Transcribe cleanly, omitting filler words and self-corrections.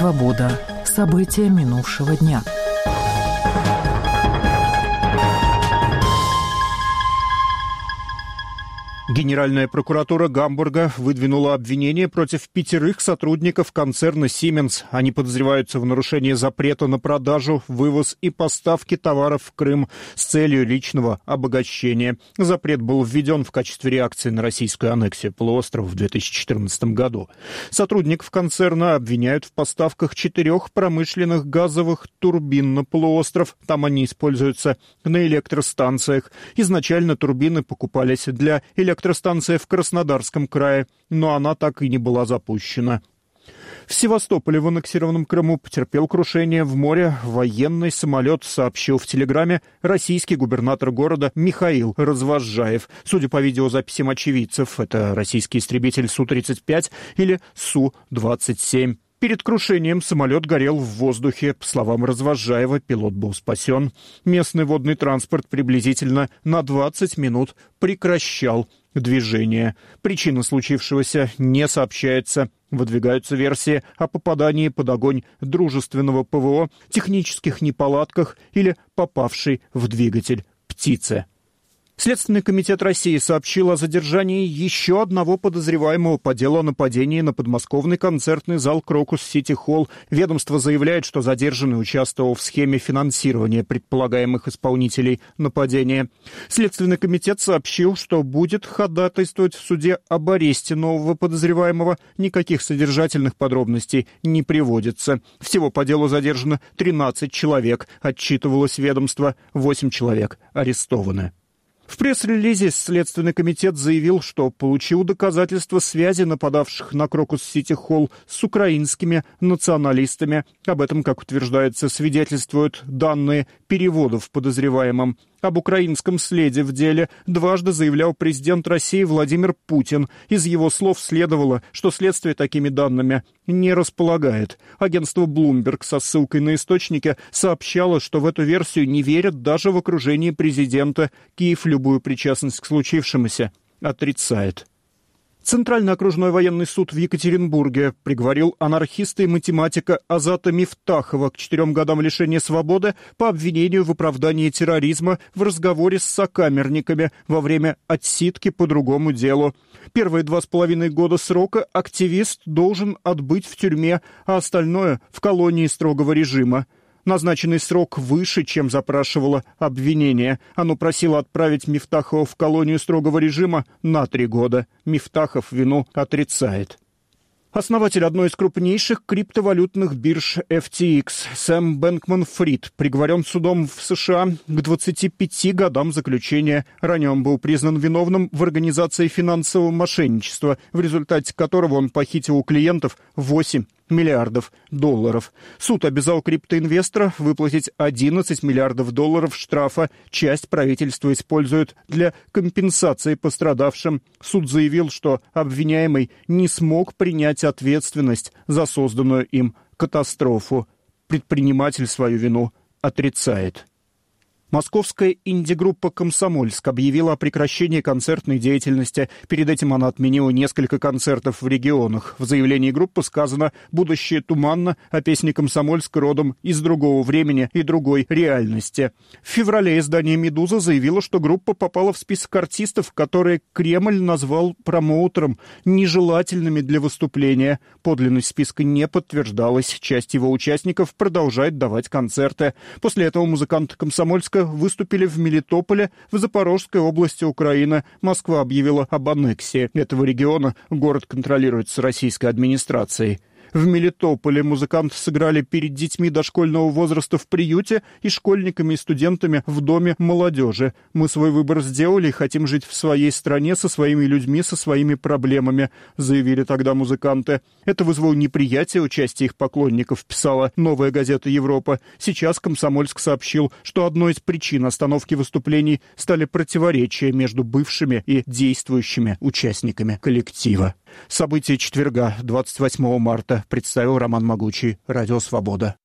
«Свобода». События минувшего дня. Генеральная прокуратура Гамбурга выдвинула обвинение против 5 сотрудников концерна «Сименс». Они подозреваются в нарушении запрета на продажу, вывоз и поставки товаров в Крым с целью личного обогащения. Запрет был введен в качестве реакции на российскую аннексию полуострова в 2014 году. Сотрудников концерна обвиняют в поставках 4 промышленных газовых турбин на полуостров. Там они используются на электростанциях. Изначально турбины покупались для электростанции в Краснодарском крае, но она так и не была запущена. В Севастополе в аннексированном Крыму потерпел крушение в море военный самолет, сообщил в Телеграме российский губернатор города Михаил Развозжаев. Судя по видеозаписям очевидцев, это российский истребитель Су-35 или Су-27. Перед крушением самолет горел в воздухе. По словам Развозжаева, пилот был спасен. Местный водный транспорт приблизительно на 20 минут прекращал движение. Причина случившегося не сообщается. Выдвигаются версии о попадании под огонь дружественного ПВО, технических неполадках или попавшей в двигатель птицы. Следственный комитет России сообщил о задержании еще одного подозреваемого по делу о нападении на подмосковный концертный зал «Крокус Сити Холл». Ведомство заявляет, что задержанный участвовал в схеме финансирования предполагаемых исполнителей нападения. Следственный комитет сообщил, что будет ходатайствовать в суде об аресте нового подозреваемого. Никаких содержательных подробностей не приводится. Всего по делу задержано 13 человек, отчитывалось ведомство, 8 человек арестованы. В пресс-релизе Следственный комитет заявил, что получил доказательства связи нападавших на Крокус Сити Холл с украинскими националистами. Об этом, как утверждается, свидетельствуют данные переводов подозреваемым. Об украинском следе в деле дважды заявлял президент России Владимир Путин. Из его слов следовало, что следствие такими данными не располагает. Агентство Bloomberg со ссылкой на источники сообщало, что в эту версию не верят даже в окружении президента. Киев любую причастность к случившемуся отрицает. Центральный окружной военный суд в Екатеринбурге приговорил анархиста и математика Азата Мифтахова к 4 годам лишения свободы по обвинению в оправдании терроризма в разговоре с сокамерниками во время отсидки по другому делу. Первые 2,5 года срока активист должен отбыть в тюрьме, а остальное — в колонии строгого режима. Назначенный срок выше, чем запрашивало обвинение. Оно просило отправить Мифтахова в колонию строгого режима на 3 года. Мифтахов вину отрицает. Основатель одной из крупнейших криптовалютных бирж FTX Сэм Бэнкман-Фрид приговорен судом в США к 25 годам заключения. Ранее он был признан виновным в организации финансового мошенничества, в результате которого он похитил у клиентов 8 миллиардов долларов. Суд обязал криптоинвестора выплатить 11 миллиардов долларов штрафа. Часть правительство использует для компенсации пострадавшим. Суд заявил, что обвиняемый не смог принять ответственность за созданную им катастрофу. Предприниматель свою вину отрицает. Московская инди-группа «Комсомольск» объявила о прекращении концертной деятельности. Перед этим она отменила несколько концертов в регионах. В заявлении группы сказано «Будущее туманно, а песни «Комсомольск» родом из другого времени и другой реальности». В феврале издание «Медуза» заявило, что группа попала в список артистов, которые Кремль назвал промоутером, нежелательными для выступления. Подлинность списка не подтверждалась. Часть его участников продолжает давать концерты. После этого музыканты «Комсомольска» выступили в Мелитополе, в Запорожской области Украины. Москва объявила об аннексии этого региона. Город контролируется российской администрацией. В Мелитополе музыканты сыграли перед детьми дошкольного возраста в приюте и школьниками и студентами в доме молодежи. «Мы свой выбор сделали и хотим жить в своей стране со своими людьми, со своими проблемами», заявили тогда музыканты. Это вызвало неприятие участия их поклонников, писала «Новая газета Европа». Сейчас «Комсомольск» сообщил, что одной из причин остановки выступлений стали противоречия между бывшими и действующими участниками коллектива. События четверга, 28 марта, представил Роман Могучий, Радио Свобода.